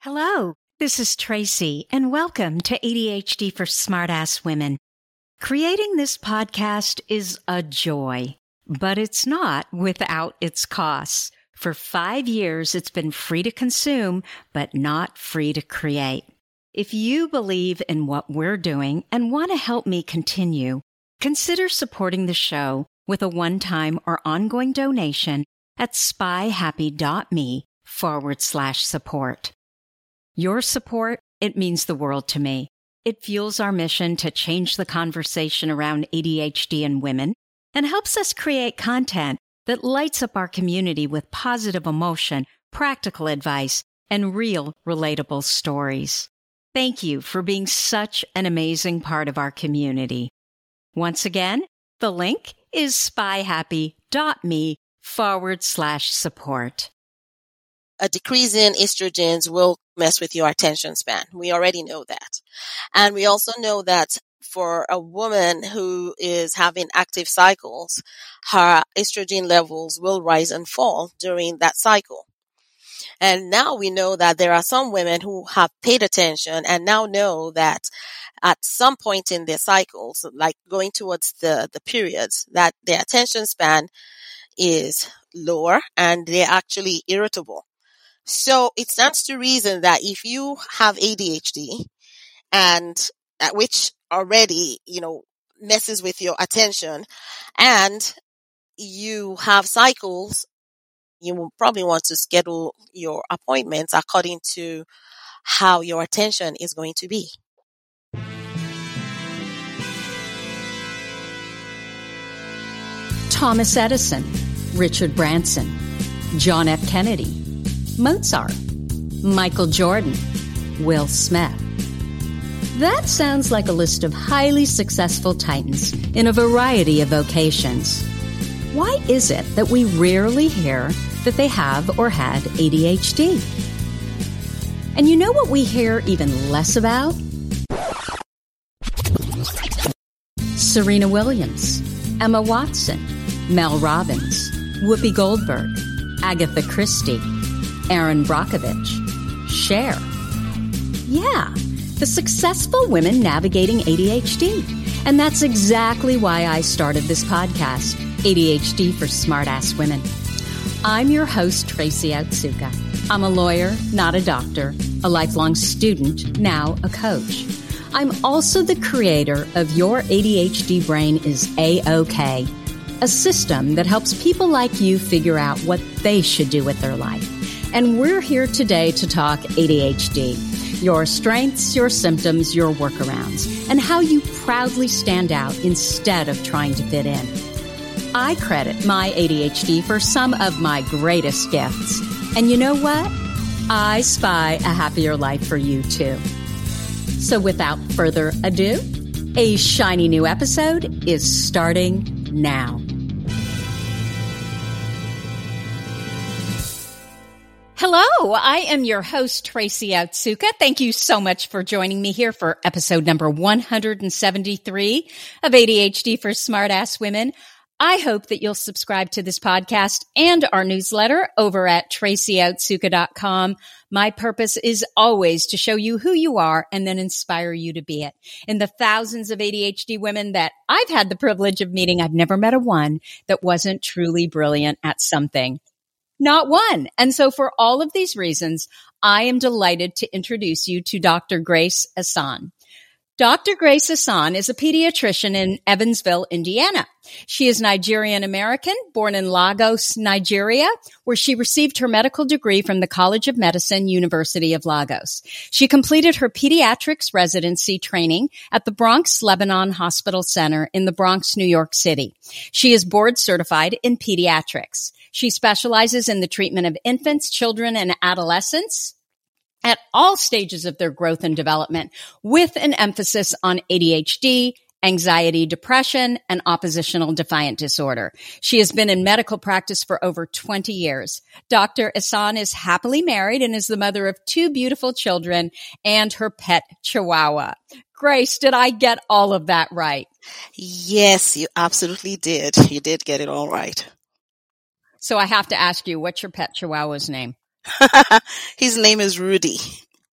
Hello, this is Tracy, and welcome to ADHD for Smartass Women. Creating this podcast is a joy, but it's not without its costs. For 5 years, it's been free to consume, but not free to create. If you believe in what we're doing and want to help me continue, consider supporting the show with a one-time or ongoing donation at spyhappy.me/support. Your support, it means the world to me. It fuels our mission to change the conversation around ADHD in women and helps us create content that lights up our community with positive emotion, practical advice, and real, relatable stories. Thank you for being such an amazing part of our community. Once again, the link is spyhappy.me/support. A decrease in estrogens will mess with your attention span. We already know that. And we also know that for a woman who is having active cycles, her estrogen levels will rise and fall during that cycle. And now we know that there are some women who have paid attention and now know that at some point in their cycles, like going towards the periods, that their attention span is lower and they're actually irritable. So it stands to reason that if you have ADHD and which already, messes with your attention and you have cycles, you will probably want to schedule your appointments according to how your attention is going to be. Thomas Edison, Richard Branson, John F. Kennedy, Mozart, Michael Jordan, Will Smith. That sounds like a list of highly successful titans in a variety of vocations. Why is it that we rarely hear that they have or had ADHD? And you know what we hear even less about? Serena Williams, Emma Watson, Mel Robbins, Whoopi Goldberg, Agatha Christie, Erin Brockovich, Cher. Yeah, the successful women navigating ADHD. And that's exactly why I started this podcast, ADHD for Smartass Women. I'm your host, Tracy Otsuka. I'm a lawyer, not a doctor, a lifelong student, now a coach. I'm also the creator of Your ADHD Brain is A-OK, a system that helps people like you figure out what they should do with their life. And we're here today to talk ADHD, your strengths, your symptoms, your workarounds, and how you proudly stand out instead of trying to fit in. I credit my ADHD for some of my greatest gifts. And you know what? I spy a happier life for you too. So without further ado, a shiny new episode is starting now. Hello, I am your host, Tracy Otsuka. Thank you so much for joining me here for episode number 173 of ADHD for Smartass Women. I hope that you'll subscribe to this podcast and our newsletter over at tracyotsuka.com. My purpose is always to show you who you are and then inspire you to be it. In the thousands of ADHD women that I've had the privilege of meeting, I've never met a one that wasn't truly brilliant at something. Not one. And so for all of these reasons, I am delighted to introduce you to Dr. Grace Asan. Dr. Grace Asan is a pediatrician in Evansville, Indiana. She is Nigerian-American, born in Lagos, Nigeria, where she received her medical degree from the College of Medicine, University of Lagos. She completed her pediatrics residency training at the Bronx Lebanon Hospital Center in the Bronx, New York City. She is board certified in pediatrics. She specializes in the treatment of infants, children, and adolescents at all stages of their growth and development, with an emphasis on ADHD, anxiety, depression, and oppositional defiant disorder. She has been in medical practice for over 20 years. Dr. Asan is happily married and is the mother of 2 beautiful children and her pet Chihuahua. Grace, did I get all of that right? Yes, you absolutely did. You did get it all right. So I have to ask you, what's your pet Chihuahua's name? His name is Rudy.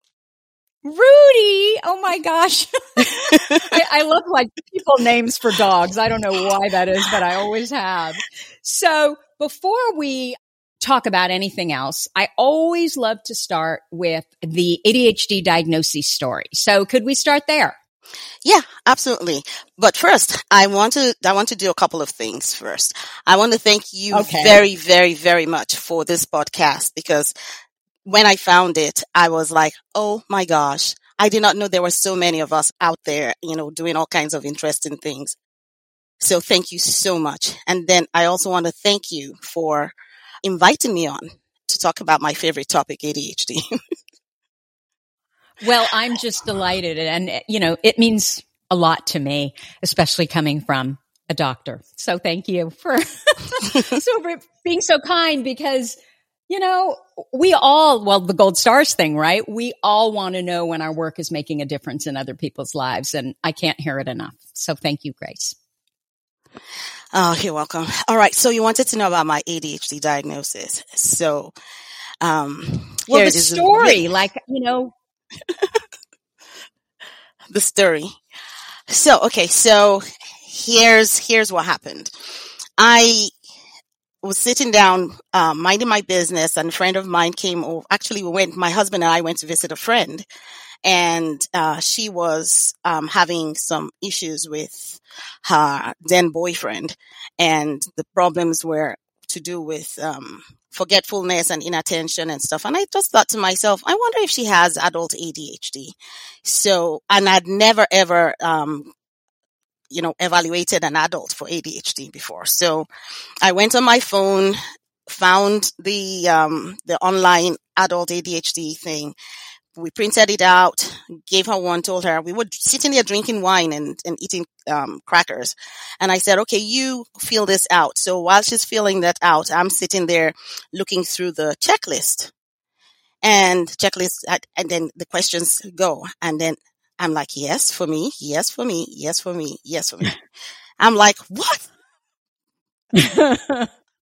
Rudy. Oh my gosh. I love like people names for dogs. I don't know why that is, but I always have. So before we talk about anything else, I always love to start with the ADHD diagnosis story. So could we start there? Yeah, absolutely. But first, I want to do a couple of things first. I want to thank you very, very, very much for this podcast, because when I found it, I was like, oh my gosh, I did not know there were so many of us out there, doing all kinds of interesting things. So thank you so much. And then I also want to thank you for inviting me on to talk about my favorite topic, ADHD. Well, I'm just delighted. And, it means a lot to me, especially coming from a doctor. So thank you for being so kind, because we all, the gold stars thing, right? We all want to know when our work is making a difference in other people's lives. And I can't hear it enough. So thank you, Grace. Oh, you're welcome. All right. So you wanted to know about my ADHD diagnosis. So, the story, the story. So, okay. So here's what happened. I was sitting down, minding my business, and a friend of mine came over. Actually, my husband and I went to visit a friend, and she was having some issues with her then boyfriend, and the problems were to do with forgetfulness and inattention and stuff. And I just thought to myself, I wonder if she has adult ADHD. So, and I'd never ever evaluated an adult for ADHD before. So I went on my phone, found the online adult ADHD thing. We printed it out, gave her one, told her we were sitting there drinking wine and eating crackers. And I said, okay, you fill this out. So while she's filling that out, I'm sitting there looking through the checklist, and then the questions go. And then I'm like, yes for me, yes for me, yes for me, yes for me. I'm like, what? What?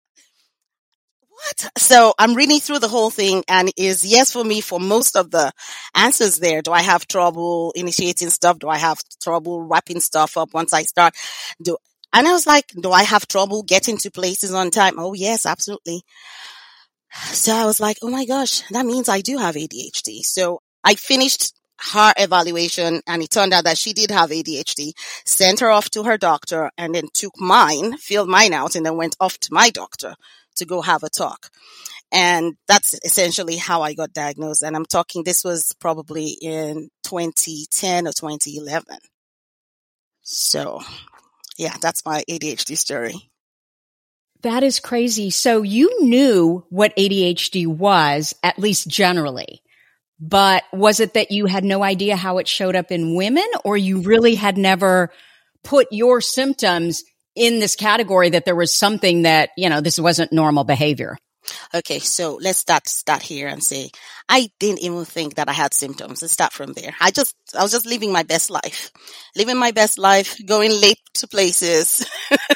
So I'm reading through the whole thing, and it is yes for me for most of the answers there. Do I have trouble initiating stuff? Do I have trouble wrapping stuff up once I start? And I was like, do I have trouble getting to places on time? Oh yes, absolutely. So I was like, oh my gosh, that means I do have ADHD. So I finished her evaluation, and it turned out that she did have ADHD, sent her off to her doctor, and then took mine, filled mine out, and then went off to my doctor to go have a talk. And that's essentially how I got diagnosed. And I'm talking, this was probably in 2010 or 2011. So yeah, that's my ADHD story. That is crazy. So you knew what ADHD was, at least generally, but was it that you had no idea how it showed up in women, or you really had never put your symptoms in this category that there was something that, this wasn't normal behavior? Okay, so let's start here and say, I didn't even think that I had symptoms. Let's start from there. I was just living my best life, going late to places,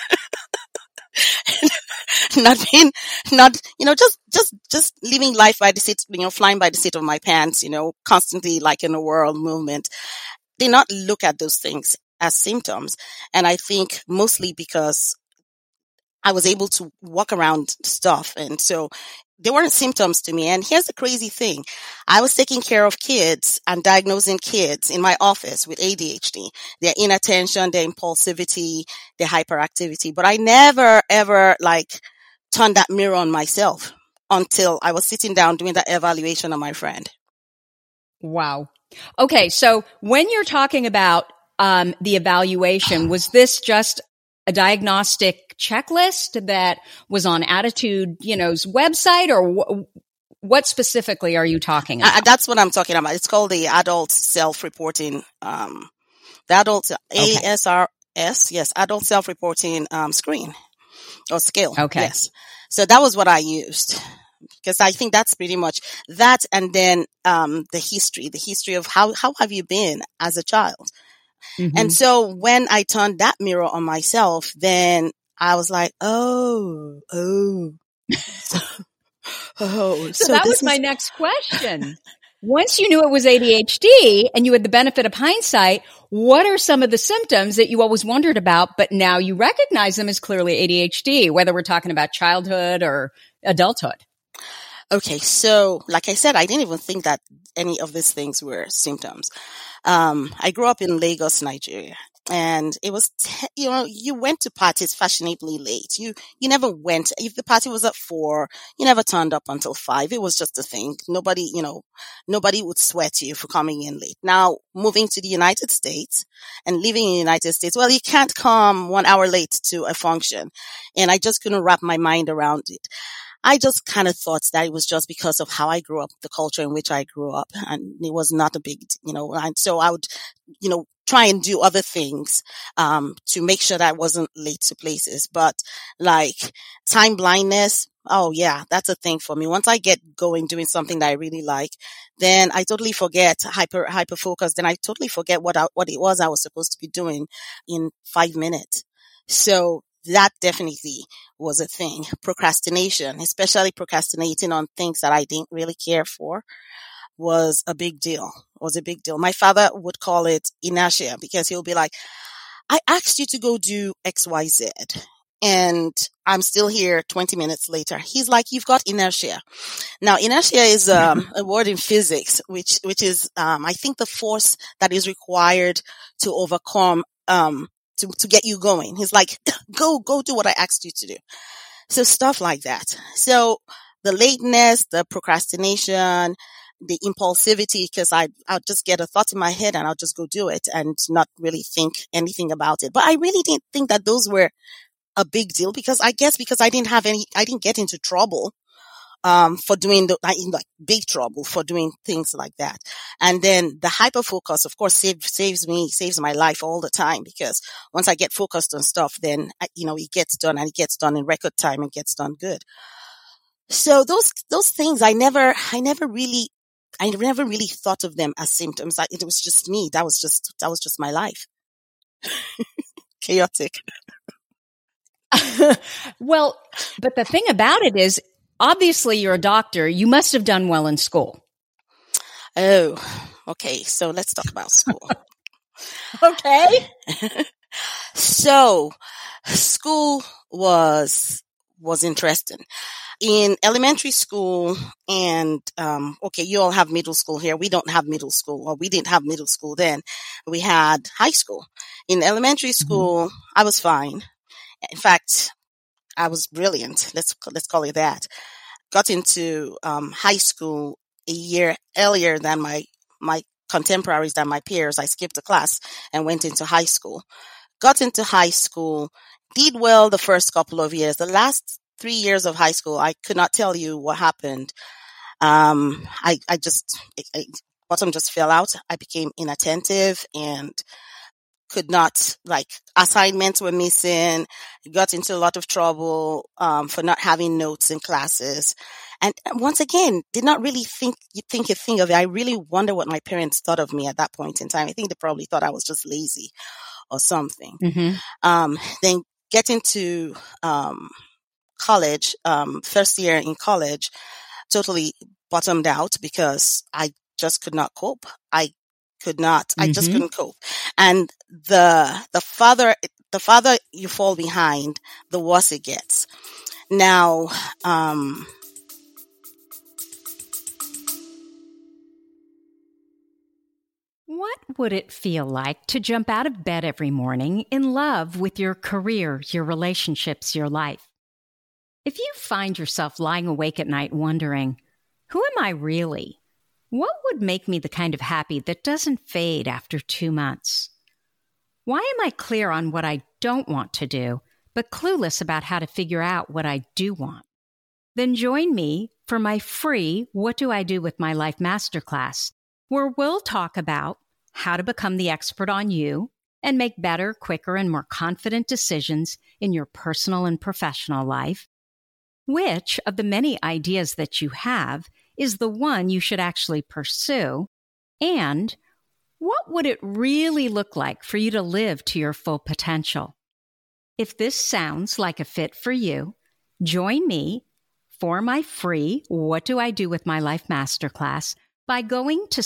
just living life by the seat, flying by the seat of my pants, constantly like in a whirl movement. Did not look at those things as symptoms. And I think mostly because I was able to walk around stuff. And so they weren't symptoms to me. And here's the crazy thing. I was taking care of kids and diagnosing kids in my office with ADHD, their inattention, their impulsivity, their hyperactivity. But I never, ever turned that mirror on myself until I was sitting down doing that evaluation on my friend. Wow. Okay. So when you're talking about the evaluation, was this just a diagnostic checklist that was on Attitude, website, or what specifically are you talking about? That's what I'm talking about. It's called the Adult Self-Reporting, the Adult ASRS, yes, Adult Self-Reporting screen or scale. Okay. Yes. So that was what I used, because I think that's pretty much that. And then the history of how have you been as a child? Mm-hmm. And so when I turned that mirror on myself, then I was like, oh. So that was my next question. once you knew it was ADHD and you had the benefit of hindsight, what are some of the symptoms that you always wondered about, but now you recognize them as clearly ADHD, whether we're talking about childhood or adulthood? Okay, so like I said, I didn't even think that any of these things were symptoms. I grew up in Lagos, Nigeria, and it was, you went to parties fashionably late. You never went. If the party was at 4, you never turned up until 5. It was just a thing. Nobody would sweat you for coming in late. Now, moving to the United States and living in the United States, well, you can't come 1 hour late to a function. And I just couldn't wrap my mind around it. I just kind of thought that it was just because of how I grew up, the culture in which I grew up, and it was not a big, and so I would, try and do other things, to make sure that I wasn't late to places. But like time blindness, oh yeah, that's a thing for me. Once I get going doing something that I really like, then I totally forget hyper focus. Then I totally forget what it was I was supposed to be doing in 5 minutes. So that definitely was a thing. Procrastination, especially procrastinating on things that I didn't really care for, was a big deal. My father would call it inertia, because he'll be like, I asked you to go do XYZ and I'm still here 20 minutes later. He's like, you've got inertia. Now, inertia is a word in physics, which is, I think, the force that is required to overcome, to get you going. He's like, go do what I asked you to do. So stuff like that. So the lateness, the procrastination, the impulsivity, because I'll just get a thought in my head and I'll just go do it and not really think anything about it. But I really didn't think that those were a big deal, because I didn't get into trouble for doing big trouble for doing things like that. And then the hyper focus, of course, saves my life all the time, because once I get focused on stuff, then, it gets done, and it gets done in record time and gets done good. So those things, I never really thought of them as symptoms. It was just me. That was just my life. Chaotic. Well, but the thing about it is, obviously you're a doctor. You must have done well in school. Oh, okay. So let's talk about school. Okay. So school was interesting. In elementary school and, okay, you all have middle school here. We don't have middle school, or we didn't have middle school then. We had high school. In elementary school, I was fine. In fact, I was brilliant. Let's call it that. Got into high school a year earlier than my contemporaries, than my peers. I skipped a class and went into high school. Got into high school, did well the first couple of years. The last 3 years of high school, I could not tell you what happened. Bottom just fell out. I became inattentive and could not, assignments were missing. Got into a lot of trouble, for not having notes in classes. And once again, did not really think a thing of it. I really wonder what my parents thought of me at that point in time. I think they probably thought I was just lazy or something. Mm-hmm. Then get into, college, first year in college, totally bottomed out because I just could not cope. I just couldn't cope. And the farther you fall behind, the worse it gets. Now, what would it feel like to jump out of bed every morning in love with your career, your relationships, your life? If you find yourself lying awake at night wondering, who am I really? What would make me the kind of happy that doesn't fade after 2 months? Why am I clear on what I don't want to do, but clueless about how to figure out what I do want? Then join me for my free What Do I Do With My Life Masterclass, where we'll talk about how to become the expert on you and make better, quicker, and more confident decisions in your personal and professional life. Which of the many ideas that you have is the one you should actually pursue? And what would it really look like for you to live to your full potential? If this sounds like a fit for you, join me for my free What Do I Do With My Life Masterclass, by going to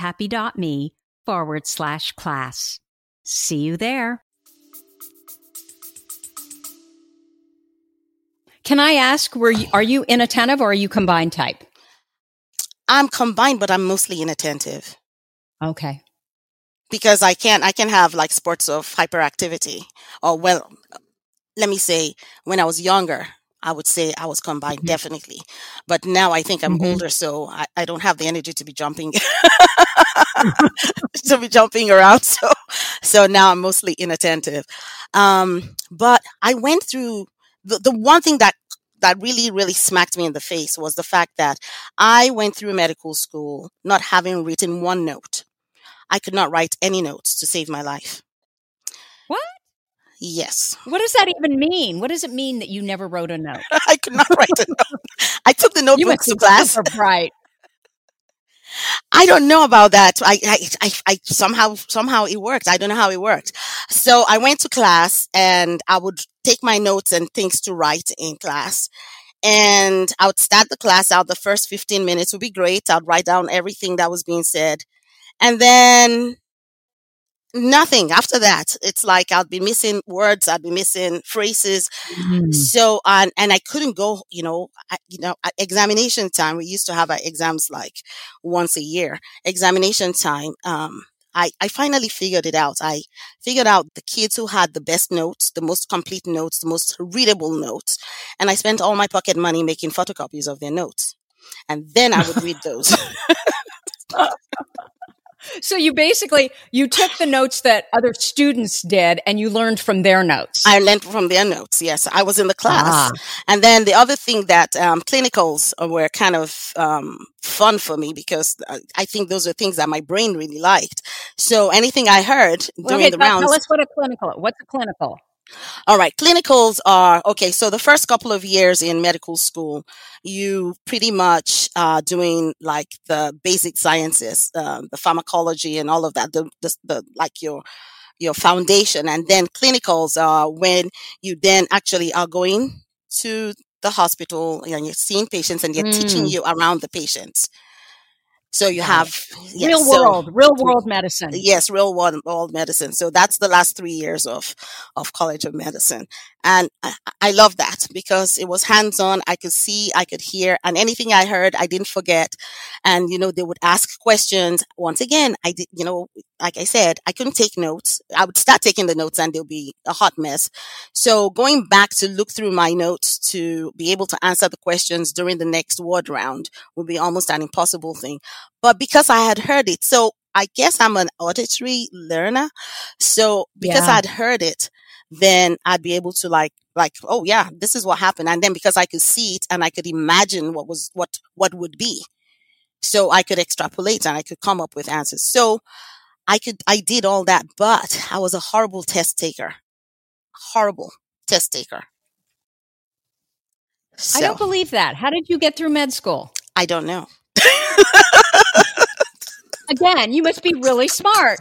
spyhappy.me/class. See you there. Can I ask, are you inattentive or are you combined type? I'm combined, but I'm mostly inattentive. Okay. Because I can have like spurts of hyperactivity. Or, well, let me say, when I was younger, I would say I was combined, definitely. But now I think I'm older, so I don't have the energy to be jumping around. So now I'm mostly inattentive. But I went through the one thing that really, really smacked me in the face was the fact that I went through medical school not having written one note. I could not write any notes to save my life. What? Yes. What does that even mean? What does it mean that you never wrote a note? I could not write a note. I took the notebooks to class. Super bright. I don't know about that. I somehow it worked. I don't know how it worked. So I went to class and I would take my notes and things to write in class. And I would start the class out. The first 15 minutes would be great. I'd write down everything that was being said. And then nothing after that. It's like I'd be missing words. I'd be missing phrases. So, and I couldn't go, at examination time, we used to have our exams like once a year. Examination time, I finally figured it out. I figured out the kids who had the best notes, the most complete notes, the most readable notes. And I spent all my pocket money making photocopies of their notes. And then I would read those. So you took the notes that other students did and you learned from their notes. I learned from their notes. Yes. I was in the class. And then the other thing that, clinicals were kind of, fun for me because I think those are things that my brain really liked. So anything I heard during the rounds. Tell us what's a clinical? All right. Clinicals are, okay. So the first couple of years in medical school, you pretty much are doing like the basic sciences, the pharmacology and all of that, the like your foundation. And then clinicals are when you then actually are going to the hospital and you're seeing patients and they're teaching you around the patients. So you have real world medicine. Yes, real world medicine. So that's the last 3 years of College of Medicine. And I love that because it was hands-on. I could see, I could hear, and anything I heard, I didn't forget. And, they would ask questions. Once again, I did, like I said, I couldn't take notes. I would start taking the notes and they'll be a hot mess. So going back to look through my notes to be able to answer the questions during the next ward round would be almost an impossible thing. But because I had heard it, so I guess I'm an auditory learner. So because I'd heard it, then I'd be able to like, oh yeah, this is what happened. And then because I could see it and I could imagine what would be. So I could extrapolate and I could come up with answers. So I did all that, but I was a horrible test taker. Horrible test taker. So, I don't believe that. How did you get through med school? I don't know. Again, you must be really smart.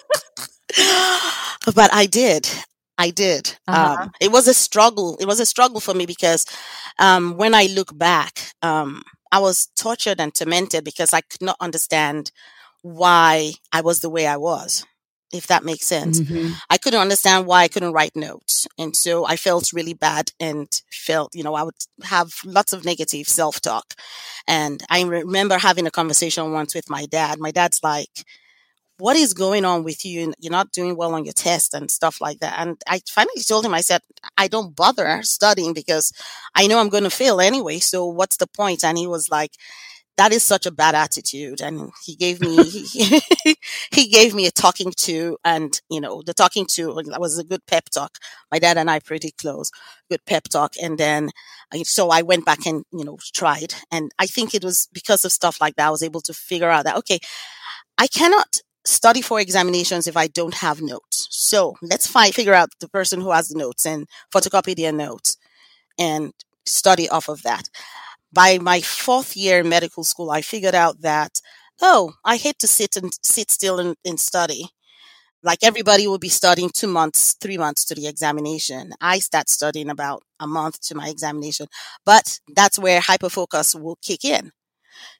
But I did. It was a struggle. It was a struggle for me because when I look back, I was tortured and tormented because I could not understand why I was the way I was, if that makes sense. I couldn't understand why I couldn't write notes. And so I felt really bad and felt, I would have lots of negative self-talk. And I remember having a conversation once with my dad. My dad's like, what is going on with you? You're not doing well on your test and stuff like that. And I finally told him, I said, I don't bother studying because I know I'm going to fail anyway. So what's the point? And he was like, that is such a bad attitude. And he gave me, he gave me a talking to, and, the talking to was a good pep talk. My dad and I pretty close, good pep talk. And then, so I went back and, tried. And I think it was because of stuff like that, I was able to figure out that, okay, I cannot study for examinations if I don't have notes. So let's figure out the person who has the notes and photocopy their notes and study off of that. By my 4th year in medical school, I figured out that, I hate to sit still and study. Like everybody will be studying 2 months, 3 months to the examination. I start studying about a month to my examination, but that's where hyperfocus will kick in.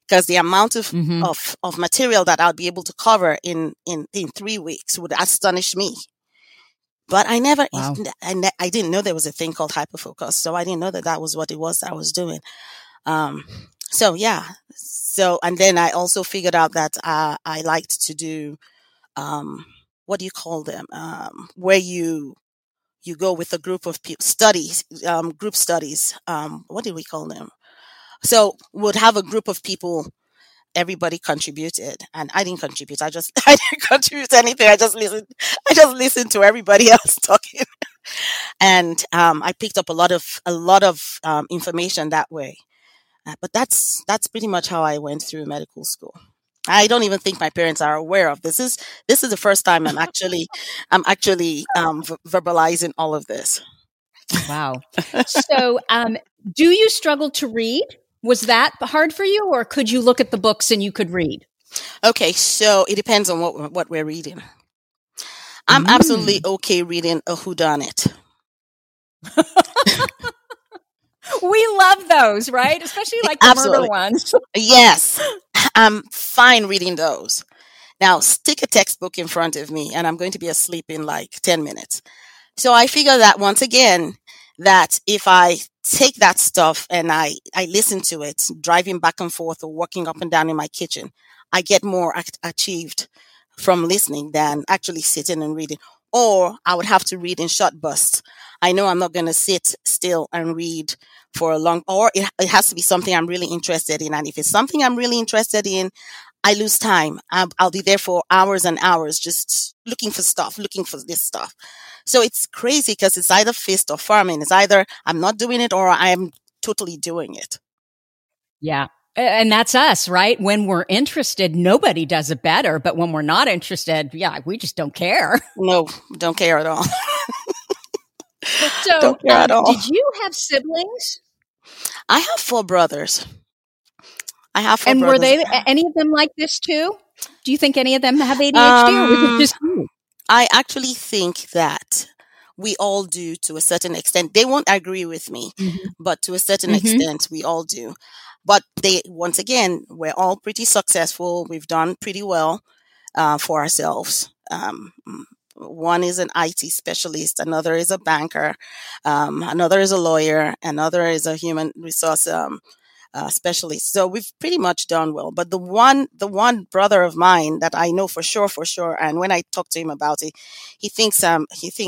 because the amount of, Mm-hmm. of material that I'll be able to cover in 3 weeks would astonish me. But I never, Wow. I didn't know there was a thing called hyperfocus. So I didn't know that that was what it was that I was doing. So yeah. So, and then I also figured out that, I liked to do, what do you call them? Where you go with a group of people, studies, group studies. What do we call them? So we'd have a group of people, everybody contributed, and I didn't contribute. I didn't contribute anything. I just listened to everybody else talking. And, I picked up a lot of information that way. But that's pretty much how I went through medical school. I don't even think my parents are aware of this. This is the first time I'm actually verbalizing all of this. Wow. So, do you struggle to read? Was that hard for you, or could you look at the books and you could read? Okay, so it depends on what we're reading. I'm absolutely okay reading a whodunit. We love those, right? Especially like the Absolutely. murder ones. Yes, I'm fine reading those. Now, stick a textbook in front of me, and I'm going to be asleep in like 10 minutes. So I figure that once again, that if I take that stuff and I listen to it, driving back and forth or walking up and down in my kitchen, I get more achieved from listening than actually sitting and reading. Or I would have to read in short bursts. I know I'm not going to sit still and read for a long, or it has to be something I'm really interested in. And if it's something I'm really interested in, I lose time. I'll be there for hours and hours just looking for this stuff. So it's crazy because it's either fist or farming. It's either I'm not doing it or I'm totally doing it. Yeah. And that's us, right? When we're interested, nobody does it better. But when we're not interested, yeah, we just don't care. No, don't care at all. So, don't care at all. Did you have siblings? I have 4 brothers. And were they any of them like this too? Do you think any of them have ADHD, or was it just you? I actually think that we all do to a certain extent. They won't agree with me, but to a certain extent, we all do. But once again, we're all pretty successful. We've done pretty well for ourselves. One is an IT specialist, another is a banker, another is a lawyer, another is a human resource specialist. So we've pretty much done well. But the one brother of mine that I know for sure, and when I talk to him about it, he thinks I'm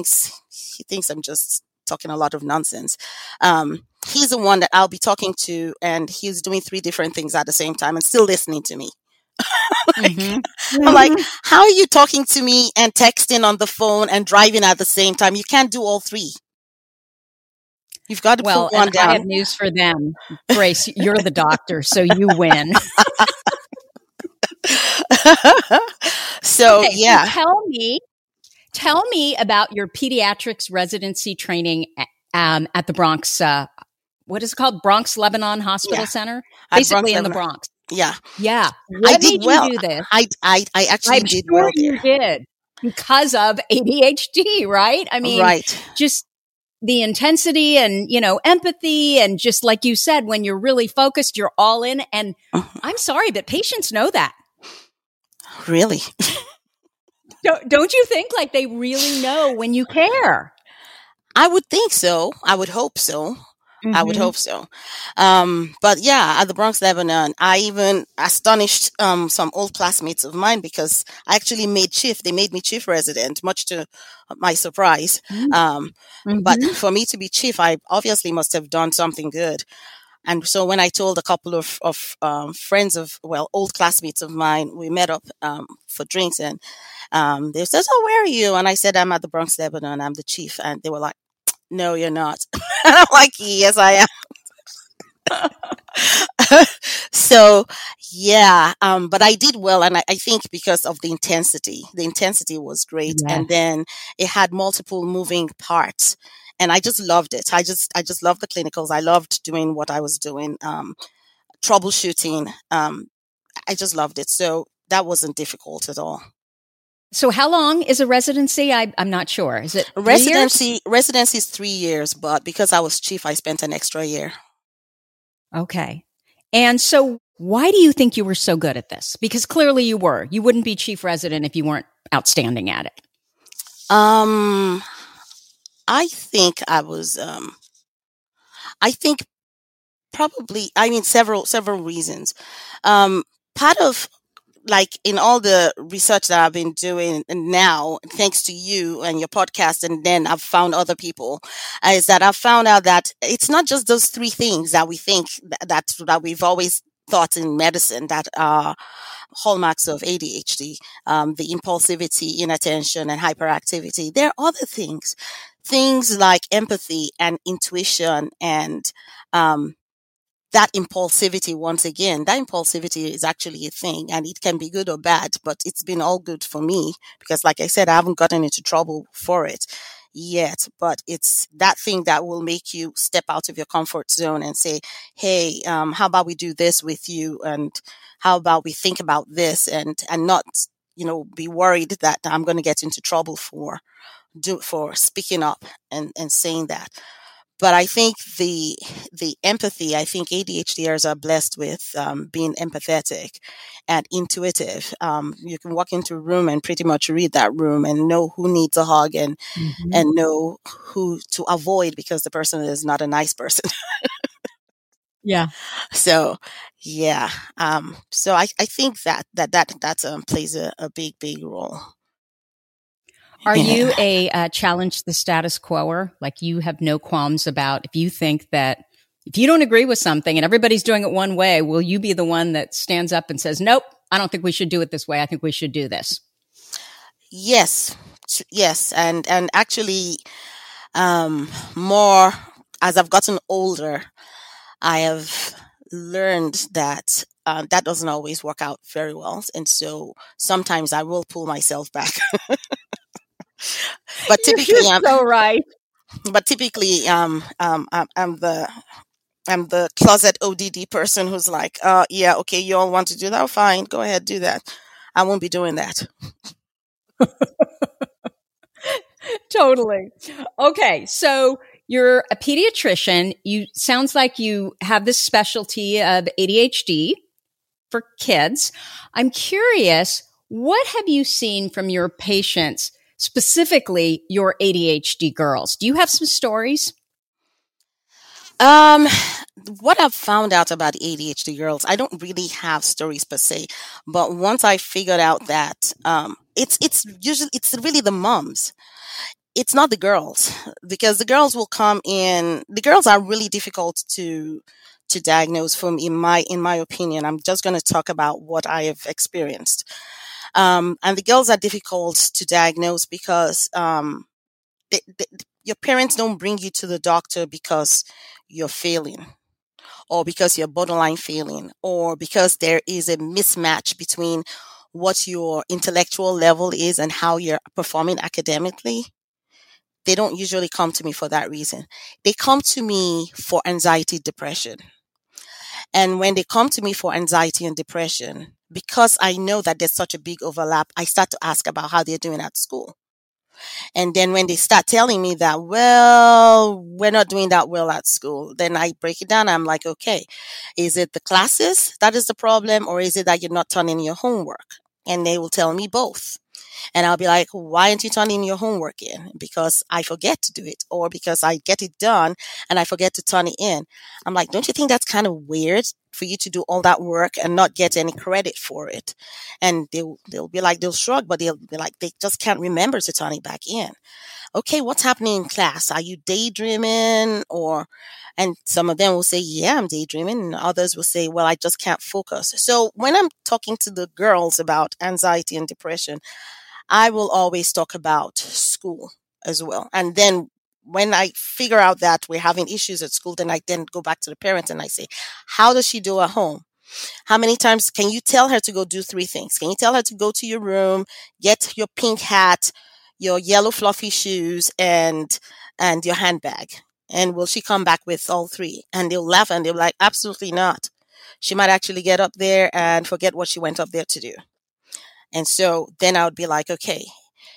just talking a lot of nonsense. He's the one that I'll be talking to, and he's doing 3 different things at the same time and still listening to me. I'm like, how are you talking to me and texting on the phone and driving at the same time? You can't do all 3. You've got to put one down. I have news for them. Grace, you're the doctor, so you win. So, okay, yeah. So tell me about your pediatrics residency training at the Bronx, what is it called? Bronx Lebanon Hospital Center? Basically in the Bronx. Yeah. Yeah. I did well. You do this? I actually did well there. You did. Because of ADHD, right? I mean, just the intensity and, empathy, and just like you said, when you're really focused, you're all in. And I'm sorry, but patients know that. Really? Don't you think like they really know when you care? I would think so. I would hope so. I would hope so. But yeah, at the Bronx Lebanon, I even astonished some old classmates of mine because I actually they made me chief resident, much to my surprise. But for me to be chief, I obviously must have done something good. And so when I told a couple of friends old classmates of mine, we met up for drinks, and they said, "Oh, where are you?" And I said, "I'm at the Bronx Lebanon. I'm the chief." And they were like, "No, you're not." And I'm like, "Yes, I am." So, yeah, but I did well. And I think because of the intensity was great. Yes. And then it had multiple moving parts. And I just loved it. I just loved the clinicals. I loved doing what I was doing, troubleshooting. I just loved it. So that wasn't difficult at all. So how long is a residency? I'm not sure. Is it 3 residency? Residency is 3 years, but because I was chief, I spent an extra year. Okay. And so Why do you think you were so good at this? Because clearly you were. You wouldn't be chief resident if you weren't outstanding at it. I think I was. I think probably. I mean, several reasons. Part of, like, in all the research that I've been doing now, thanks to you and your podcast, and then I've found other people, is that I've found out that it's not just those three things that we think that we've always thought in medicine that are hallmarks of ADHD, the impulsivity, inattention, and hyperactivity. There are other things like empathy and intuition and that impulsivity. Once again, that impulsivity is actually a thing, and it can be good or bad, but it's been all good for me because, like I said, I haven't gotten into trouble for it yet, but it's that thing that will make you step out of your comfort zone and say, hey, how about we do this with you, and how about we think about this, and not, be worried that I'm going to get into trouble for speaking up and saying that. But I think the empathy, I think ADHDers are blessed with being empathetic and intuitive. You can walk into a room and pretty much read that room and know who needs a hug and know who to avoid because the person is not a nice person. Yeah. So, yeah. So I think that plays a big role. Are you a challenge the status quoer? Like, you have no qualms about if you think that if you don't agree with something and everybody's doing it one way, will you be the one that stands up and says, nope, I don't think we should do it this way. I think we should do this. Yes. And actually, more as I've gotten older, I have learned that that doesn't always work out very well. And so sometimes I will pull myself back. But typically, you're so right. But typically, I'm the closet ODD person who's like, yeah, okay, you all want to do that? Fine, go ahead, do that. I won't be doing that. Totally. Okay, so you're a pediatrician. You sounds like you have this specialty of ADHD for kids. I'm curious, what have you seen from your patients, specifically your ADHD girls? Do you have some stories? What I've found out about ADHD girls, I don't really have stories per se, but once I figured out that it's really the moms. It's not the girls, because the girls will come in. The girls are really difficult to diagnose from, in my opinion. I'm just going to talk about what I have experienced. And the girls are difficult to diagnose because your parents don't bring you to the doctor because you're failing, or because you're borderline failing, or because there is a mismatch between what your intellectual level is and how you're performing academically. They don't usually come to me for that reason. They come to me for anxiety, depression. And when they come to me for anxiety and depression, because I know that there's such a big overlap, I start to ask about how they're doing at school. And then when they start telling me that, well, we're not doing that well at school, then I break it down. I'm like, okay, is it the classes that is the problem, or is it that you're not turning your homework? And they will tell me both. And I'll be like, why aren't you turning your homework in? Because I forget to do it, or because I get it done and I forget to turn it in. I'm like, don't you think that's kind of weird for you to do all that work and not get any credit for it? And they'll be like, they'll shrug, but they'll be like, they just can't remember to turn it back in. Okay, what's happening in class? Are you daydreaming? And some of them will say, yeah, I'm daydreaming. And others will say, well, I just can't focus. So when I'm talking to the girls about anxiety and depression, I will always talk about school as well. And then when I figure out that we're having issues at school, then I then go back to the parents and I say, how does she do at home? How many times can you tell her to go do three things? Can you tell her to go to your room, get your pink hat, your yellow fluffy shoes, and your handbag? And will she come back with all three? And they'll laugh and they'll be like, absolutely not. She might actually get up there and forget what she went up there to do. And so then I would be like, okay,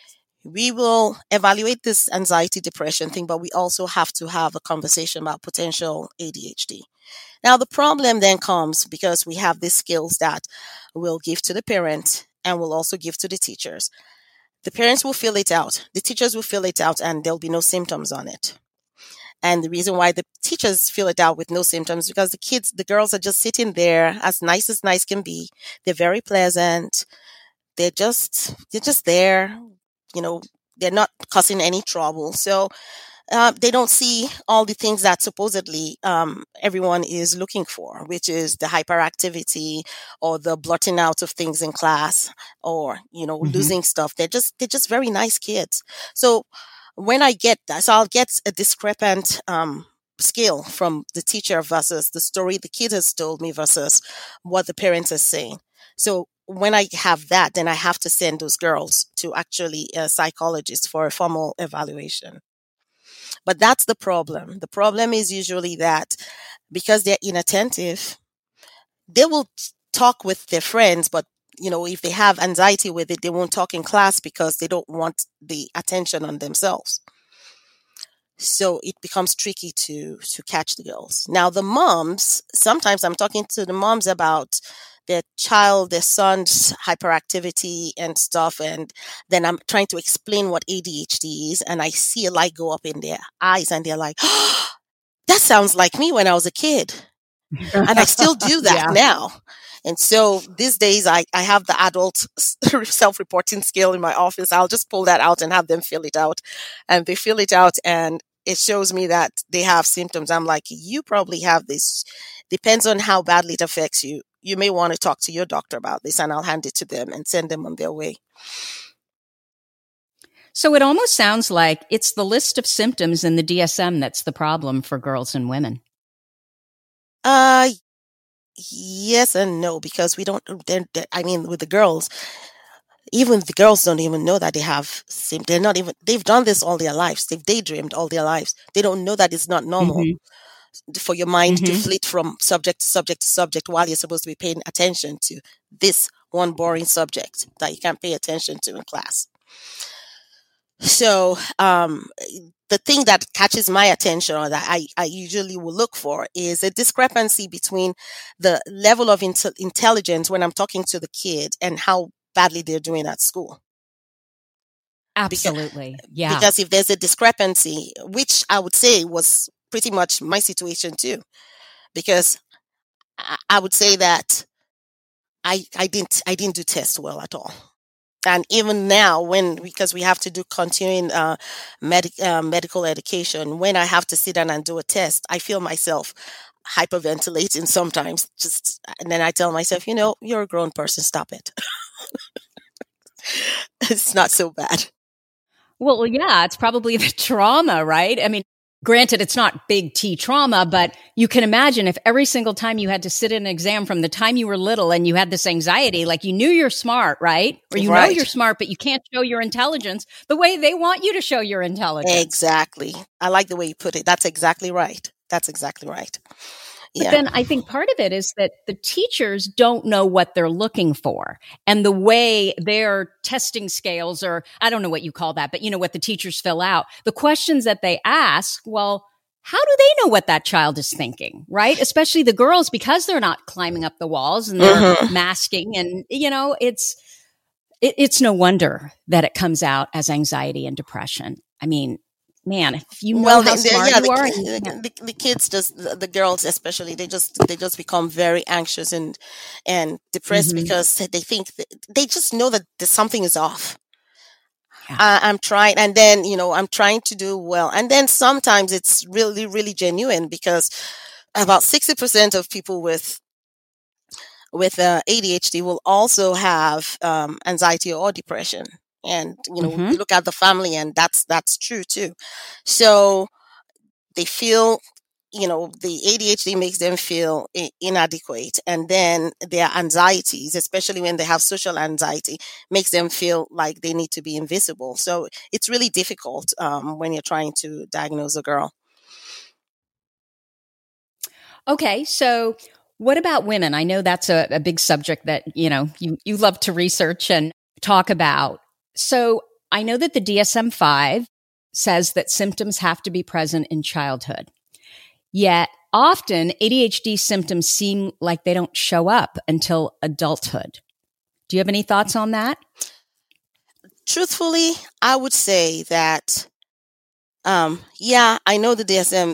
We will evaluate this anxiety depression thing, but we also have to have a conversation about potential ADHD. Now, the problem then comes because we have these skills that we'll give to the parent and we'll also give to the teachers. The parents will fill it out, the teachers will fill it out, and there'll be no symptoms on it. And the reason why the teachers fill it out with no symptoms, because the girls are just sitting there as nice can be. They're very pleasant. They're just there. They're not causing any trouble. So they don't see all the things that supposedly everyone is looking for, which is the hyperactivity or the blurting out of things in class, or losing stuff. They're just very nice kids. So when I get that, so I'll get a discrepant skill from the teacher versus the story the kid has told me versus what the parents are saying. So when I have that, then I have to send those girls to actually a psychologist for a formal evaluation. But that's the problem. The problem is usually that because they're inattentive, they will talk with their friends, but if they have anxiety with it, they won't talk in class because they don't want the attention on themselves. So it becomes tricky to catch the girls. Now, the moms, sometimes I'm talking to the moms about their son's hyperactivity and stuff. And then I'm trying to explain what ADHD is. And I see a light go up in their eyes and they're like, oh, that sounds like me when I was a kid. And I still do that now. And so these days I have the adult self-reporting skill in my office. I'll just pull that out and have them fill it out. And they fill it out and it shows me that they have symptoms. I'm like, you probably have this. Depends on how badly it affects you. You may want to talk to your doctor about this, and I'll hand it to them and send them on their way. So it almost sounds like it's the list of symptoms in the DSM that's the problem for girls and women. Yes and no, because with the girls, even the girls don't even know that they have symptoms. They've done this all their lives. They've daydreamed all their lives. They don't know that it's not normal for your mind to flit from subject to subject to subject while you're supposed to be paying attention to this one boring subject that you can't pay attention to in class. So, the thing that catches my attention or that I usually will look for is a discrepancy between the level of intelligence when I'm talking to the kid and how badly they're doing at school. Absolutely. Because if there's a discrepancy, which I would say was pretty much my situation too, because I would say that I didn't do tests well at all. And even now, because we have to do continuing medical education, when I have to sit down and do a test, I feel myself hyperventilating sometimes. And then I tell myself, you're a grown person, stop it. It's not so bad. Well, yeah, it's probably the trauma, right? I mean, granted, it's not big T trauma, but you can imagine if every single time you had to sit in an exam from the time you were little and you had this anxiety, like you knew you're smart, right? Or you know you're smart, but you can't show your intelligence the way they want you to show your intelligence. Exactly. I like the way you put it. That's exactly right. But then I think part of it is that the teachers don't know what they're looking for, and the way their testing scales, or I don't know what you call that, but what the teachers fill out, the questions that they ask, well, how do they know what that child is thinking, right? Especially the girls, because they're not climbing up the walls and they're masking, and it's no wonder that it comes out as anxiety and depression. I mean, man, if you know how smart you are. The kids, the girls especially, they just become very anxious and depressed because they think they just know that something is off. Yeah. I'm trying, and then I'm trying to do well, and then sometimes it's really, really genuine, because about 60% of people with ADHD will also have anxiety or depression. And, you look at the family, and that's true too. So they feel, the ADHD makes them feel inadequate. And then their anxieties, especially when they have social anxiety, makes them feel like they need to be invisible. So it's really difficult when you're trying to diagnose a girl. Okay. So what about women? I know that's a big subject that, you love to research and talk about. So I know that the DSM-5 says that symptoms have to be present in childhood. Yet often ADHD symptoms seem like they don't show up until adulthood. Do you have any thoughts on that? Truthfully, I would say that, yeah, I know the DSM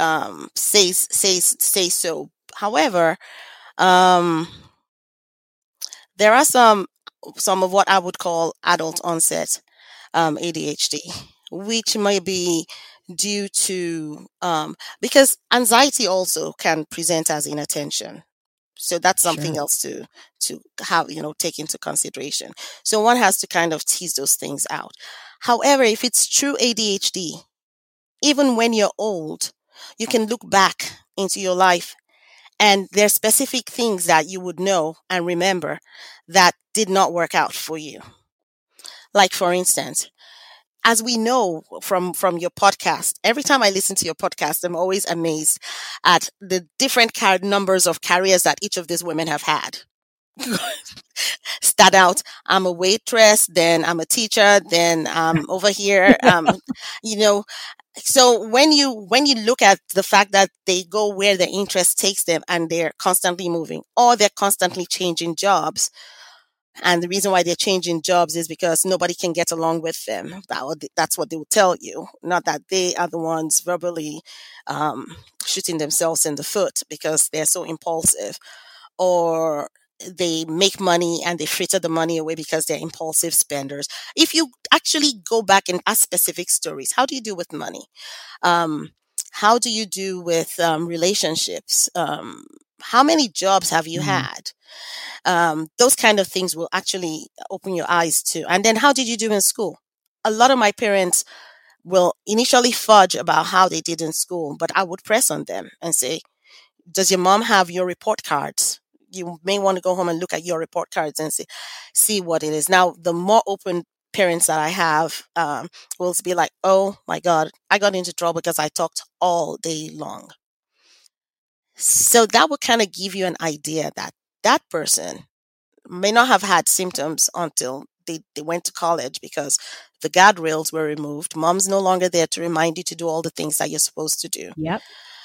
says so. However, there are some of what I would call adult onset ADHD, which may be due to because anxiety also can present as inattention. So that's something Sure. else to have, take into consideration. So one has to kind of tease those things out. However, if it's true ADHD, even when you're old, you can look back into your life and there's specific things that you would know and remember that did not work out for you. Like, for instance, as we know from your podcast, every time I listen to your podcast, I'm always amazed at the different numbers of careers that each of these women have had. Start out, I'm a waitress, then I'm a teacher, then I'm over here, you know. So when you look at the fact that they go where their interest takes them and they're constantly moving or they're constantly changing jobs, and the reason why they're changing jobs is because nobody can get along with them. That's what they will tell you. Not that they are the ones verbally shooting themselves in the foot because they're so impulsive, or they make money and they fritter the money away because they're impulsive spenders. If you actually go back and ask specific stories, how do you do with money? How do you do with relationships? How many jobs have you had? Those kind of things will actually open your eyes to. And then how did you do in school? A lot of my parents will initially fudge about how they did in school, but I would press on them and say, does your mom have your report cards? You may want to go home and look at your report cards and see what it is. Now, the more open parents that I have will be like, oh my God, I got into trouble because I talked all day long. So that would kind of give you an idea that that person may not have had symptoms until they went to college because the guardrails were removed. Mom's no longer there to remind you to do all the things that you're supposed to do. Yep.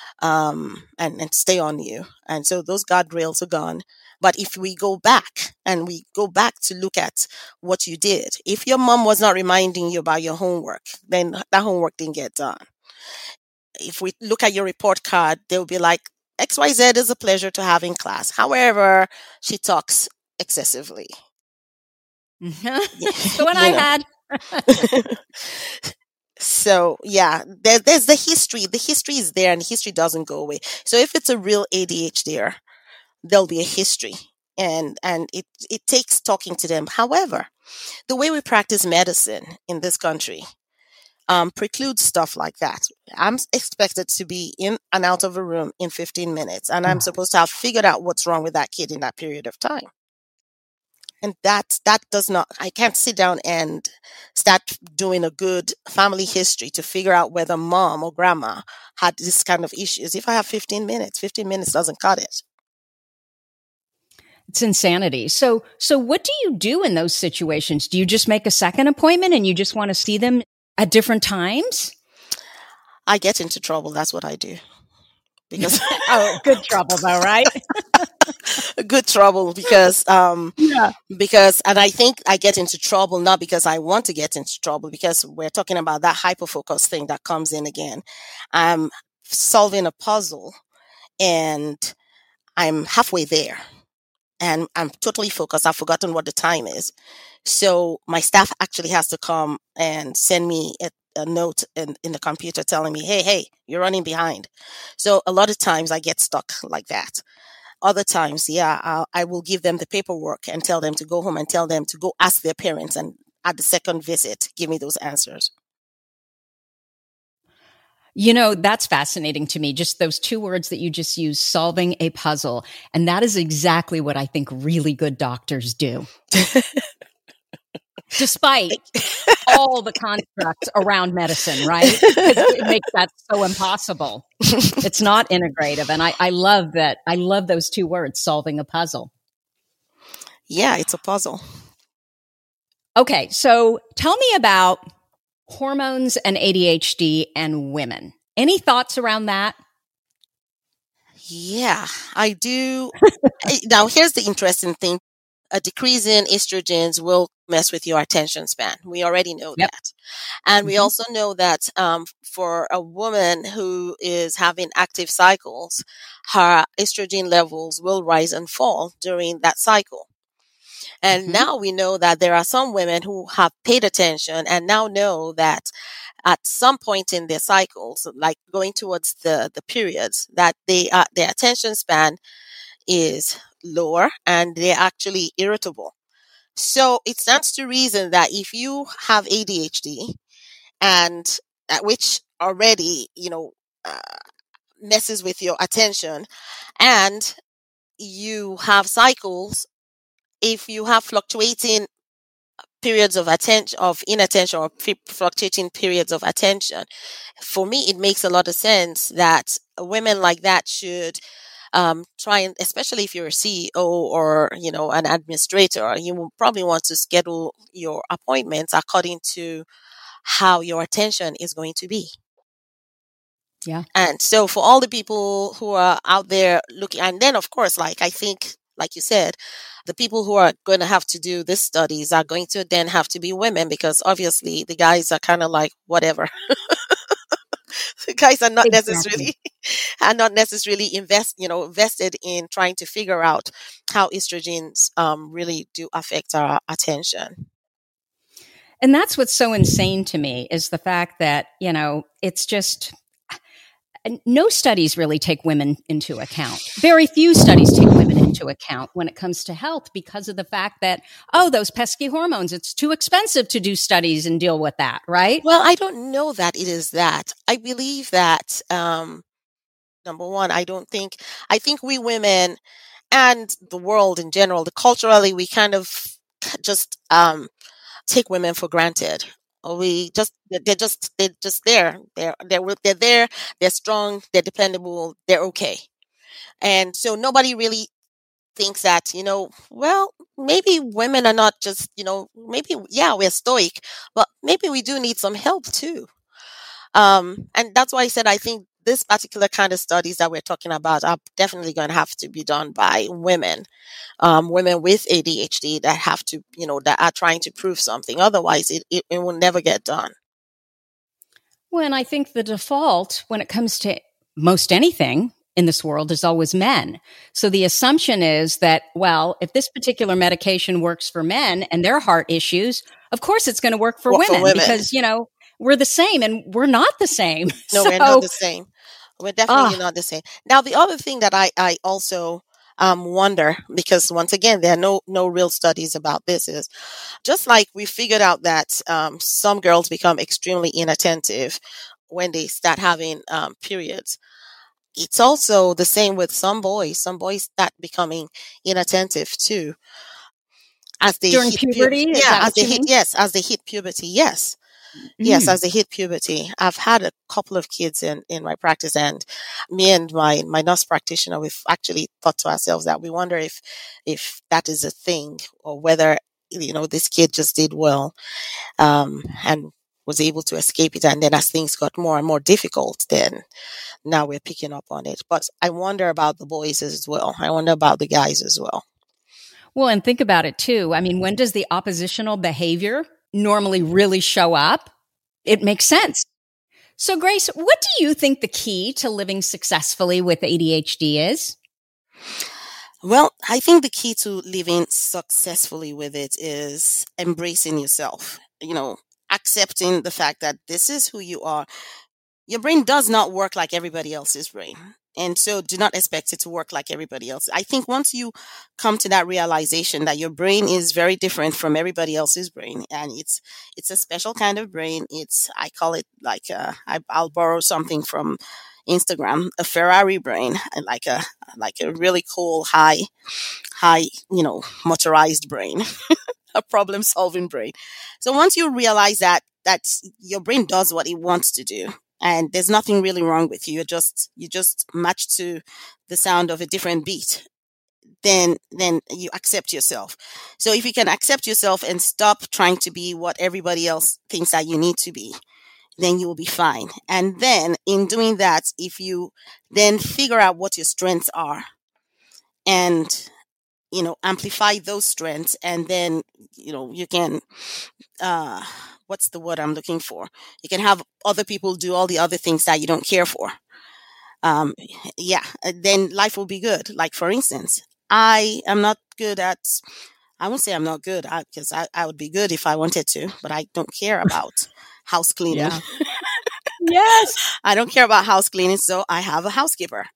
And stay on you. And so those guardrails are gone. But if we go back to look at what you did, if your mom was not reminding you about your homework, then that homework didn't get done. If we look at your report card, they'll be like, XYZ is a pleasure to have in class. However, she talks excessively. The one I had. So yeah, there's the history. The history is there and the history doesn't go away. So if it's a real ADHD, there'll be a history and it takes talking to them. However, the way we practice medicine in this country precludes stuff like that. I'm expected to be in and out of a room in 15 minutes and I'm supposed to have figured out what's wrong with that kid in that period of time. And that does not, I can't sit down and start doing a good family history to figure out whether mom or grandma had this kind of issues. If I have 15 minutes doesn't cut it. It's insanity. So what do you do in those situations? Do you just make a second appointment and you just want to see them at different times? I get into trouble. That's what I do. Because good trouble though, right? Good trouble because because and I think I get into trouble not because I want to get into trouble, because we're talking about that hyperfocus thing that comes in again. I'm solving a puzzle and I'm halfway there and I'm totally focused. I've forgotten what the time is. So my staff actually has to come and send me a note in the computer telling me, hey, you're running behind. So a lot of times I get stuck like that. Other times, I will give them the paperwork and tell them to go home and tell them to go ask their parents, and at the second visit, give me those answers. That's fascinating to me. Just those two words that you just used, solving a puzzle. And that is exactly what I think really good doctors do. Despite all the constructs around medicine, right? It makes that so impossible. It's not integrative. And I love that. I love those two words, solving a puzzle. Yeah, it's a puzzle. Okay, so tell me about hormones and ADHD and women. Any thoughts around that? Yeah, I do. Now, here's the interesting thing. A decrease in estrogens will mess with your attention span. We already know Yep. that. And we Mhm. also know that for a woman who is having active cycles, her estrogen levels will rise and fall during that cycle. And Mhm. now we know that there are some women who have paid attention and now know that at some point in their cycles, like going towards the periods, that their attention span is lower and they're actually irritable. So it stands to reason that if you have ADHD and which already, uh, messes with your attention, and you have cycles, if you have fluctuating periods of attention, of inattention, or fluctuating periods of attention, for me it makes a lot of sense that women like that should try, and especially if you're a CEO or an administrator, you will probably want to schedule your appointments according to how your attention is going to be. Yeah. And so for all the people who are out there looking, and then of course, like I think, like you said, the people who are going to have to do these studies are going to then have to be women, because obviously the guys are kind of like whatever. The guys are not Exactly. necessarily invested in trying to figure out how estrogens really do affect our attention. And that's what's so insane to me is the fact that, it's just no studies really take women into account. Very few studies take women into account when it comes to health because of the fact that, those pesky hormones, it's too expensive to do studies and deal with that, right? Well, I don't know that it is that. I believe that number one, I think we women and the world in general, the culturally, we kind of just take women for granted. Or they're just there. They're there. They're strong. They're dependable. They're okay. And so nobody really thinks that, well, maybe women are not just, maybe, yeah, we're stoic, but maybe we do need some help too. And that's why I said I think this particular kind of studies that we're talking about are definitely going to have to be done by women, women with ADHD that have to, that are trying to prove something. Otherwise, it will never get done. Well, and I think the default when it comes to most anything in this world is always men. So the assumption is that, well, if this particular medication works for men and their heart issues, of course it's going to work for What for women women? because, we're the same and we're not the same. No, So, we're not the same. We're definitely ah, not the same. Now, the other thing that I also wonder, because once again, there are no real studies about this, is just like we figured out that some girls become extremely inattentive when they start having periods. It's also the same with some boys. Some boys start becoming inattentive too as they during hit puberty. puberty, is Yeah, that what you mean? as they hit puberty. Yes. Yes, Mm. as they hit puberty. I've had a couple of kids in my practice, and me and my nurse practitioner, we've actually thought to ourselves that we wonder if that is a thing, or whether, this kid just did well, and was able to escape it. And then as things got more and more difficult, then now we're picking up on it. But I wonder about the boys as well. I wonder about the guys as well. Well, and think about it too. I mean, when does the oppositional behavior normally really show up? It makes sense. So, Grace, what do you think the key to living successfully with ADHD is? Well, I think the key to living successfully with it is embracing yourself, accepting the fact that this is who you are. Your brain does not work like everybody else's brain. And so do not expect it to work like everybody else. I think once you come to that realization that your brain is very different from everybody else's brain, and it's a special kind of brain. I call it like I'll borrow something from Instagram, a Ferrari brain, and like a really cool high, motorized brain, a problem solving brain. So once you realize that your brain does what it wants to do, and there's nothing really wrong with you, you just match to the sound of a different beat, then you accept yourself. So if you can accept yourself and stop trying to be what everybody else thinks that you need to be, then you will be fine. And then in doing that, if you then figure out what your strengths are and, amplify those strengths, and then, you can, what's the word I'm looking for? You can have other people do all the other things that you don't care for. Um, yeah, then life will be good. Like, for instance, I am not good at, I won't say I'm not good, because I would be good if I wanted to, but I don't care about house cleaning. Yeah. Yes. I don't care about house cleaning, so I have a housekeeper.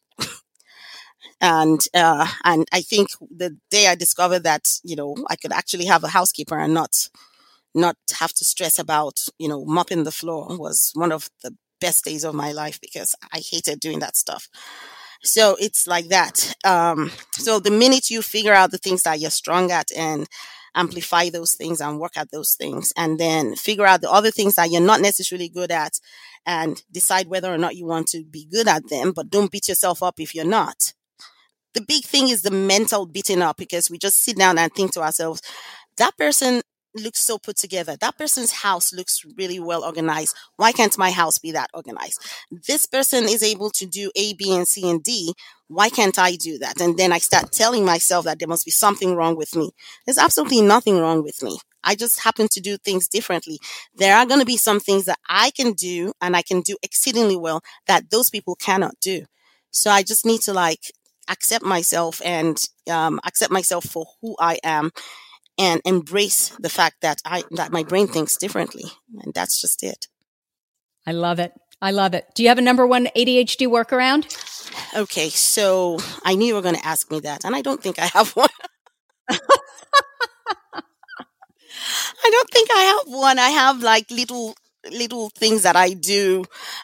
And I think the day I discovered that, I could actually have a housekeeper and not have to stress about, mopping the floor, was one of the best days of my life, because I hated doing that stuff. So it's like that. So the minute you figure out the things that you're strong at and amplify those things and work at those things, and then figure out the other things that you're not necessarily good at and decide whether or not you want to be good at them, but don't beat yourself up if you're not. The big thing is the mental beating up, because we just sit down and think to ourselves, that person looks so put together. That person's house looks really well organized. Why can't my house be that organized? This person is able to do A, B, and C, and D. Why can't I do that? And then I start telling myself that there must be something wrong with me. There's absolutely nothing wrong with me. I just happen to do things differently. There are going to be some things that I can do, and I can do exceedingly well, that those people cannot do. So I just need to accept myself, and accept myself for who I am, and embrace the fact that my brain thinks differently. And that's just it. I love it. I love it. Do you have a number one ADHD workaround? Okay, so I knew you were going to ask me that, and I don't think I have one. I don't think I have one. I have little things that I do.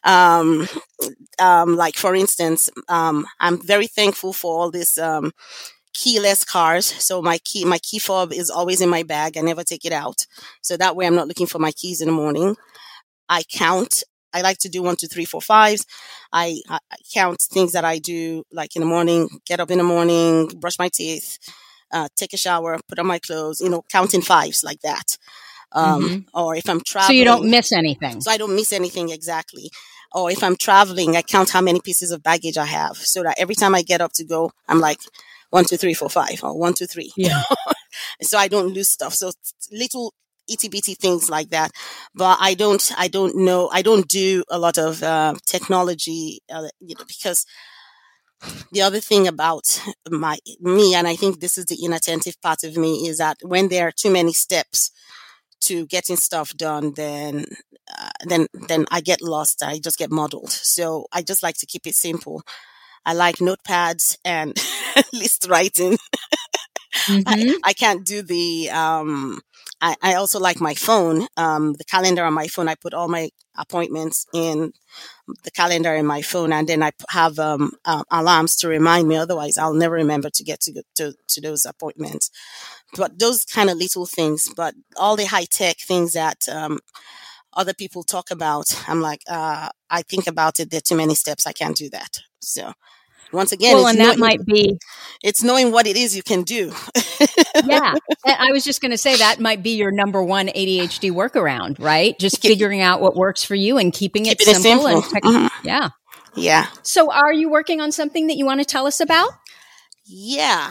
Like, for instance, I'm very thankful for all this keyless cars. So my key fob is always in my bag. I never take it out. So that way I'm not looking for my keys in the morning. I count. I like to do 1, 2, 3, 4, 5. I count things that I do, like in the morning, get up in the morning, brush my teeth, take a shower, put on my clothes, counting fives like that. Or if I'm traveling. So you don't miss anything. So I don't miss anything, exactly. Or if I'm traveling, I count how many pieces of baggage I have, so that every time I get up to go, I'm like 1, 2, 3, 4, 5, or 1, 2, 3. Yeah. So I don't lose stuff. So little itty bitty things like that. But I don't do a lot of technology, because the other thing about me, and I think this is the inattentive part of me, is that when there are too many steps to getting stuff done, then I get lost. I just get muddled. So I just like to keep it simple. I like notepads and list writing. I can't do the. I also like my phone. The calendar on my phone. I put all my appointments in the calendar in my phone, and then I have alarms to remind me. Otherwise, I'll never remember to get to those appointments. But those kind of little things. But all the high tech things that other people talk about, I'm like, I think about it. There are too many steps. I can't do that. So once again, it's knowing what it is you can do. Yeah. I was just going to say that might be your number one ADHD workaround, right? Just figuring out what works for you and keeping it simple. And yeah. Yeah. So are you working on something that you want to tell us about? Yeah.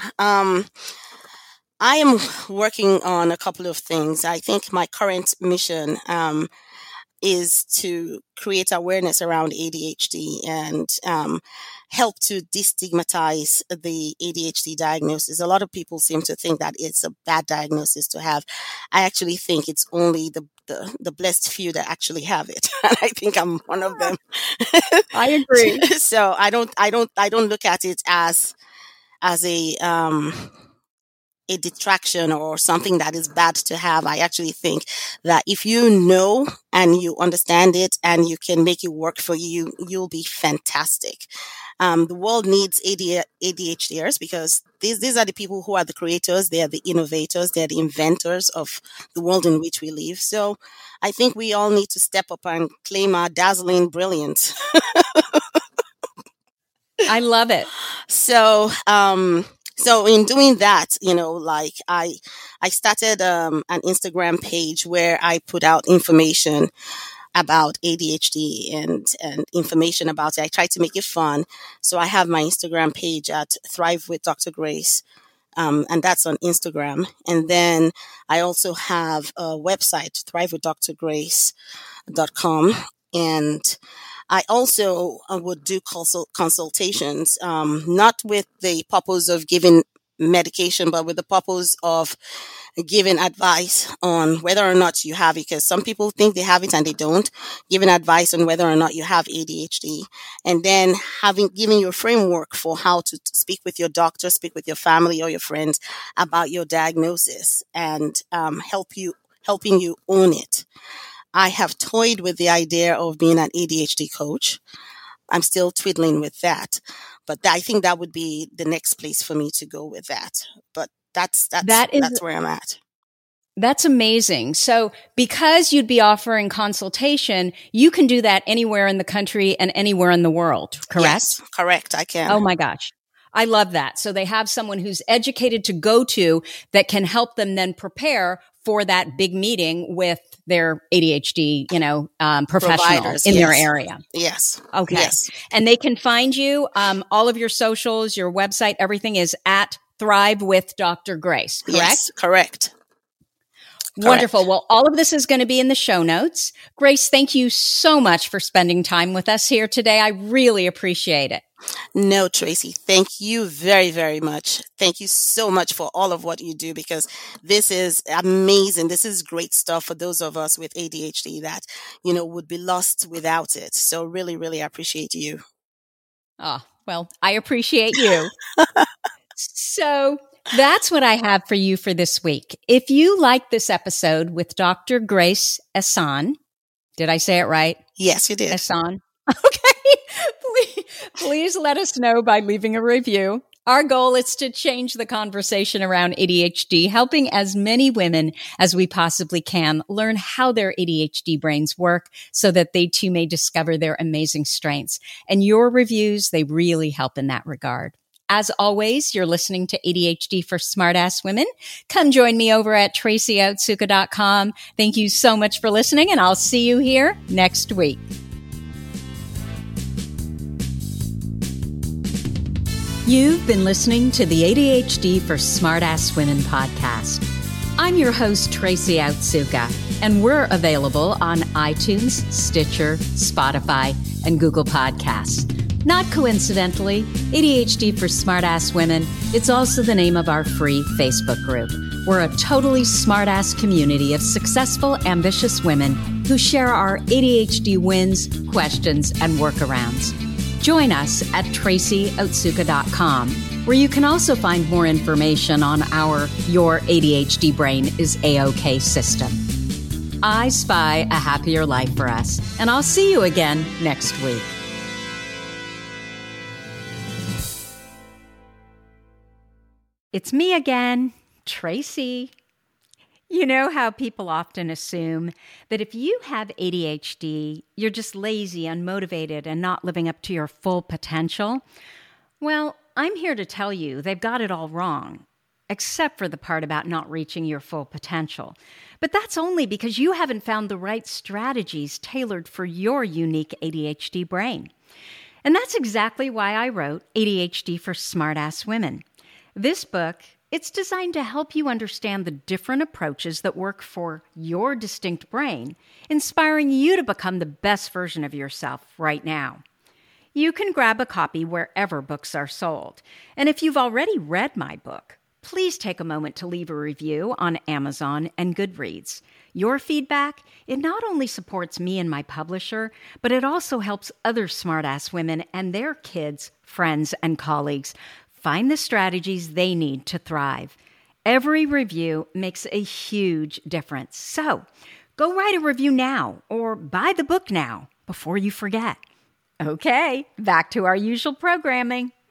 I am working on a couple of things. I think my current mission is to create awareness around ADHD and help to destigmatize the ADHD diagnosis. A lot of people seem to think that it's a bad diagnosis to have. I actually think it's only the blessed few that actually have it. And I think I'm one of them. I agree. So I don't look at it as a detraction or something that is bad to have. I actually think that if you know and you understand it and you can make it work for you, you'll be fantastic. The world needs ADHDers, because these are the people who are the creators, they are the innovators, they are the inventors of the world in which we live. So I think we all need to step up and claim our dazzling brilliance. I love it. So So in doing that, like I started an Instagram page where I put out information about ADHD and information about it. I try to make it fun. So I have my Instagram page at Thrive with Dr. Grace. And that's on Instagram. And then I also have a website, thrivewithdrgrace.com. And I also would do consultations, not with the purpose of giving medication, but with the purpose of giving advice on whether or not you have it, because some people think they have it and they don't. Giving advice on whether or not you have ADHD, and then giving you a framework for how to speak with your doctor, speak with your family or your friends about your diagnosis, and helping you own it. I have toyed with the idea of being an ADHD coach. I'm still twiddling with that, but I think that would be the next place for me to go with that. But that's where I'm at. That's amazing. So because you'd be offering consultation, you can do that anywhere in the country and anywhere in the world, correct? Yes, correct. I can. Oh my gosh. I love that. So they have someone who's educated to go to that can help them then prepare for that big meeting with their ADHD, professional in their area. Yes. Okay. Yes. And they can find you, all of your socials, your website, everything is at Thrive with Dr. Grace, correct? Yes, correct. Wonderful. Correct. Well, all of this is going to be in the show notes. Grace, thank you so much for spending time with us here today. I really appreciate it. No, Tracy, thank you very, very much. Thank you so much for all of what you do, because this is amazing. This is great stuff for those of us with ADHD that, would be lost without it. So really, really appreciate you. Oh, well, I appreciate you. So that's what I have for you for this week. If you like this episode with Dr. Grace Ehsan, did I say it right? Yes, you did. Ehsan. Okay. Please let us know by leaving a review. Our goal is to change the conversation around ADHD, helping as many women as we possibly can learn how their ADHD brains work so that they too may discover their amazing strengths. And your reviews, they really help in that regard. As always, you're listening to ADHD for Smartass Women. Come join me over at TracyOutsuka.com. Thank you so much for listening, and I'll see you here next week. You've been listening to the ADHD for Smartass Women podcast. I'm your host, Tracy Outsuka, and we're available on iTunes, Stitcher, Spotify, and Google Podcasts. Not coincidentally, ADHD for Smartass Women, it's also the name of our free Facebook group. We're a totally smartass community of successful, ambitious women who share our ADHD wins, questions, and workarounds. Join us at TracyOutsuka.com, where you can also find more information on our Your ADHD Brain is A-OK system. I spy a happier life for us, and I'll see you again next week. It's me again, Tracy. You know how people often assume that if you have ADHD, you're just lazy, unmotivated, and not living up to your full potential? Well, I'm here to tell you they've got it all wrong, except for the part about not reaching your full potential. But that's only because you haven't found the right strategies tailored for your unique ADHD brain. And that's exactly why I wrote ADHD for Smartass Women. This book, it's designed to help you understand the different approaches that work for your distinct brain, inspiring you to become the best version of yourself right now. You can grab a copy wherever books are sold. And if you've already read my book, please take a moment to leave a review on Amazon and Goodreads. Your feedback, it not only supports me and my publisher, but it also helps other smartass women and their kids, friends, and colleagues find the strategies they need to thrive. Every review makes a huge difference. So go write a review now or buy the book now before you forget. Okay, back to our usual programming.